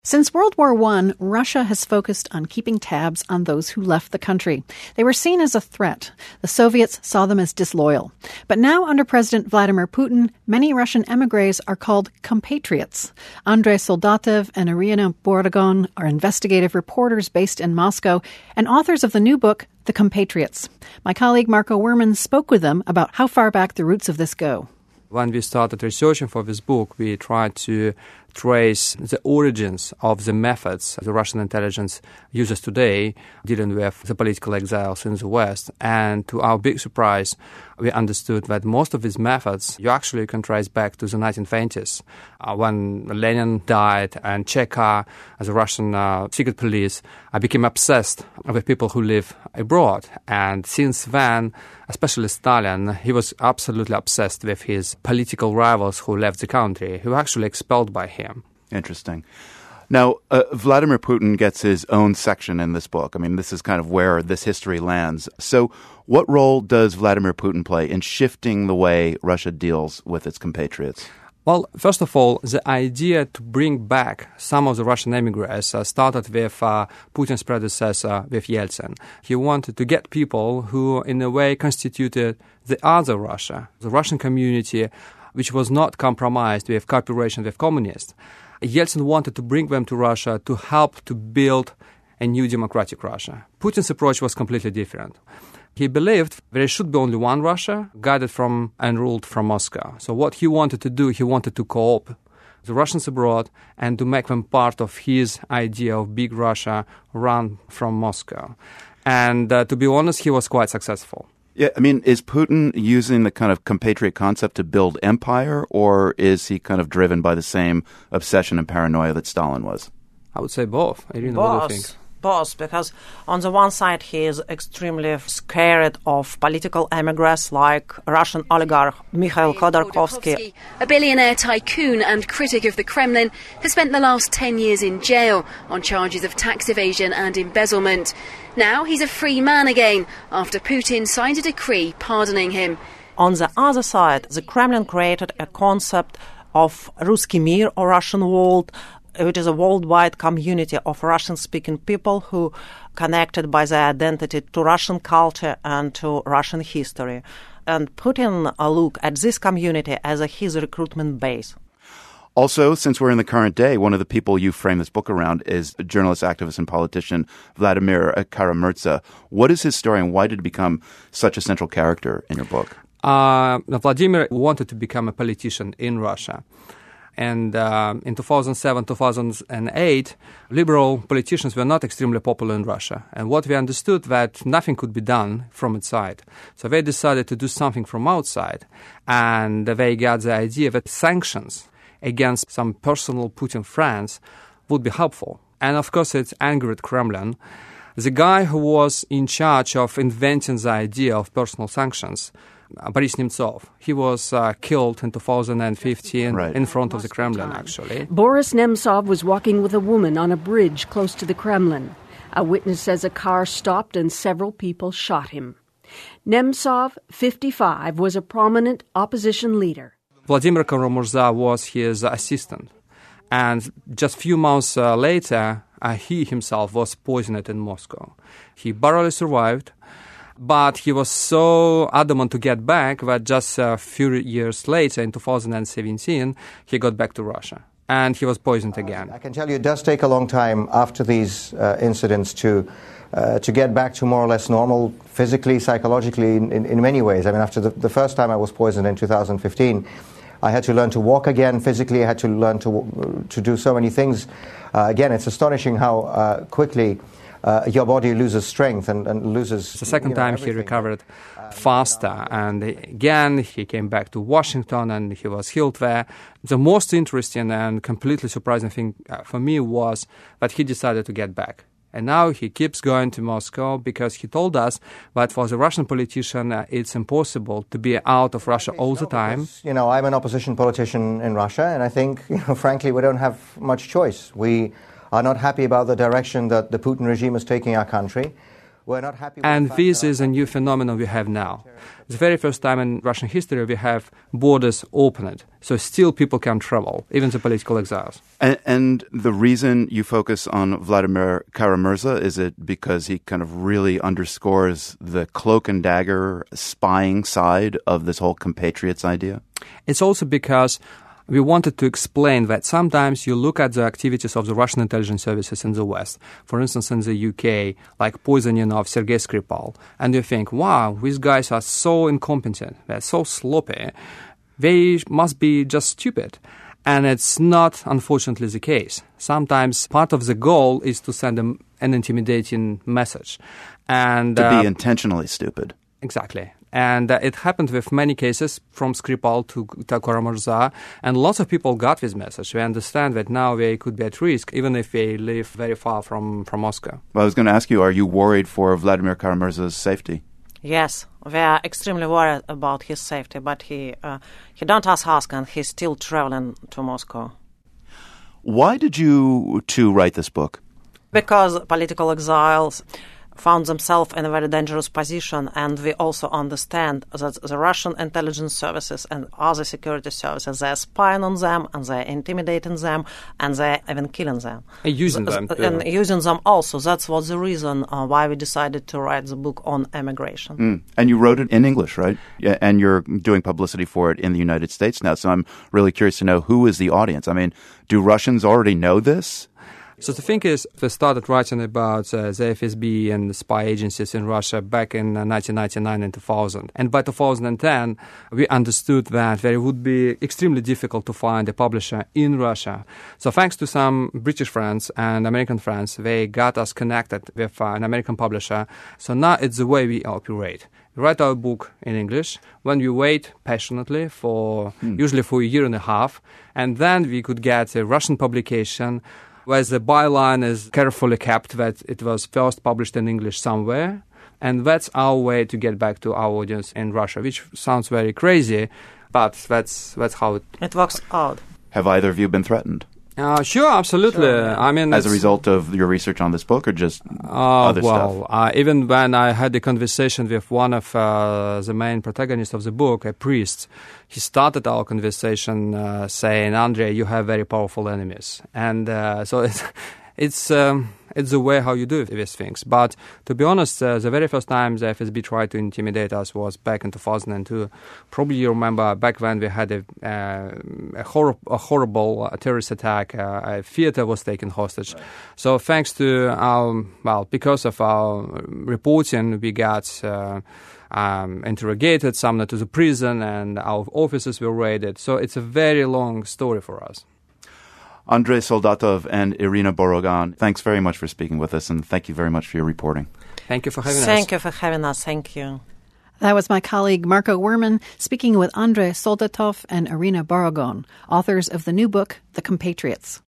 Since World War I, Russia has focused on keeping tabs on those who left the country. They were seen as a threat. The Soviets saw them as disloyal. But now, under President Vladimir Putin, many Russian émigrés are called compatriots. Andrei Soldatev and Irina Borogon are investigative reporters based in Moscow and authors of the new book, The Compatriots. My colleague Marco Werman spoke with them about how far back the roots of this go. When we started researching for this book, we tried to trace the origins of the methods the Russian intelligence uses today dealing with the political exiles in the West. And to our big surprise, we understood that most of these methods you actually can trace back to the 1920s, when Lenin died and Cheka, as a Russian secret police, became obsessed with people who live abroad. And since then, especially Stalin, he was absolutely obsessed with his political rivals who left the country, who were actually expelled by him. Interesting. Now, Vladimir Putin gets his own section in this book. I mean, this is kind of where this history lands. So what role does Vladimir Putin play in shifting the way Russia deals with its compatriots? Well, first of all, the idea to bring back some of the Russian émigrés started with Putin's predecessor, with Yeltsin. He wanted to get people who, in a way, constituted the other Russia, the Russian community, which was not compromised with cooperation with communists. Yeltsin wanted to bring them to Russia to help to build a new democratic Russia. Putin's approach was completely different. He believed there should be only one Russia, guided from and ruled from Moscow. So what he wanted to do, he wanted to co-opt the Russians abroad and to make them part of his idea of big Russia run from Moscow. And to be honest, he was quite successful. Yeah, I mean, is Putin using the kind of compatriot concept to build empire, or is he kind of driven by the same obsession and paranoia that Stalin was? I would say both. Irina, what do you think? Both, because on the one side he is extremely scared of political emigres like Russian oligarch Mikhail Khodorkovsky. A billionaire tycoon and critic of the Kremlin has spent the last 10 years in jail on charges of tax evasion and embezzlement. Now he's a free man again after Putin signed a decree pardoning him. On the other side, the Kremlin created a concept of Ruski Mir, or Russian world, which is a worldwide community of Russian-speaking people who connected by their identity to Russian culture and to Russian history. And Putin look at this community as his recruitment base. Also, since we're in the current day, one of the people you frame this book around is journalist, activist, and politician Vladimir Kara-Murza. What is his story, and why did he become such a central character in your book? Vladimir wanted to become a politician in Russia. And in 2007, 2008, liberal politicians were not extremely popular in Russia. And what we understood that nothing could be done from inside. So they decided to do something from outside. And they got the idea that sanctions against some personal Putin friends would be helpful. And of course, it angered Kremlin. The guy who was in charge of inventing the idea of personal sanctions, Boris Nemtsov, he was killed in 2015 in front of the Kremlin, actually. Boris Nemtsov was walking with a woman on a bridge close to the Kremlin. A witness says a car stopped and several people shot him. Nemtsov, 55, was a prominent opposition leader. Vladimir Kara-Murza was his assistant. And just a few months later, he himself was poisoned in Moscow. He barely survived. But he was so adamant to get back that just a few years later, in 2017, he got back to Russia. And he was poisoned again. I can tell you it does take a long time after these incidents to get back to more or less normal, physically, psychologically, in many ways. I mean, after the first time I was poisoned in 2015, I had to learn to walk again physically. I had to learn to do so many things. Again, it's astonishing how quickly your body loses strength and loses... The second time he recovered faster, and again he came back to Washington and he was healed there. The most interesting and completely surprising thing for me was that he decided to get back. And now he keeps going to Moscow because he told us that for the Russian politician, it's impossible to be out of Russia all the time. Because, I'm an opposition politician in Russia, and I think, frankly, we don't have much choice. We are not happy about the direction that the Putin regime is taking our country. were not happy with And the fact this that is a new phenomenon we have now. It's the very first time in Russian history we have borders opened. So still people can travel, even the political exiles. And the reason you focus on Vladimir Kara-Murza, is it because he kind of really underscores the cloak and dagger spying side of this whole compatriots idea? It's also because we wanted to explain that sometimes you look at the activities of the Russian intelligence services in the West, for instance, in the UK, like poisoning of Sergei Skripal, and you think, wow, these guys are so incompetent, they're so sloppy, they must be just stupid. And it's not, unfortunately, the case. Sometimes part of the goal is to send an intimidating message. And to be intentionally stupid. Exactly. And it happened with many cases from Skripal to Kara-Murza, and lots of people got this message. They understand that now they could be at risk, even if they live very far from Moscow. Well, I was going to ask you, are you worried for Vladimir Kara-Murza's safety? Yes, we are extremely worried about his safety, but he don't ask, and he's still traveling to Moscow. Why did you two write this book? Because political exiles found themselves in a very dangerous position, and we also understand that the Russian intelligence services and other security services, they're spying on them, and they're intimidating them, and they're even killing them. And using them. And using them also. That was the reason why we decided to write the book on emigration. And you wrote it in English, right? Yeah, and you're doing publicity for it in the United States now, so I'm really curious to know, who is the audience? I mean, do Russians already know this? So the thing is, we started writing about the FSB and the spy agencies in Russia back in 1999 and 2000. And by 2010, we understood that it would be extremely difficult to find a publisher in Russia. So thanks to some British friends and American friends, they got us connected with an American publisher. So now it's the way we operate. We write our book in English, when we wait passionately usually for a year and a half, and then we could get a Russian publication where the byline is carefully kept that it was first published in English somewhere. And that's our way to get back to our audience in Russia, which sounds very crazy, but that's how it works out. Have either of you been threatened? Sure, absolutely. Sure, yeah. I mean, as a result of your research on this book, or just other stuff? Even when I had a conversation with one of the main protagonists of the book, a priest, he started our conversation saying, "Andrei, you have very powerful enemies," and so it's the way how you do these things. But to be honest, the very first time the FSB tried to intimidate us was back in 2002. Probably you remember back when we had a horrible terrorist attack. A theater was taken hostage. Right. So thanks to because of our reporting, we got interrogated, summoned to the prison, and our offices were raided. So it's a very long story for us. Andrei Soldatov and Irina Borogan, thanks very much for speaking with us, and thank you very much for your reporting. Thank you for having us. Thank you for having us. Thank you. That was my colleague Marco Werman speaking with Andrei Soldatov and Irina Borogan, authors of the new book, The Compatriots.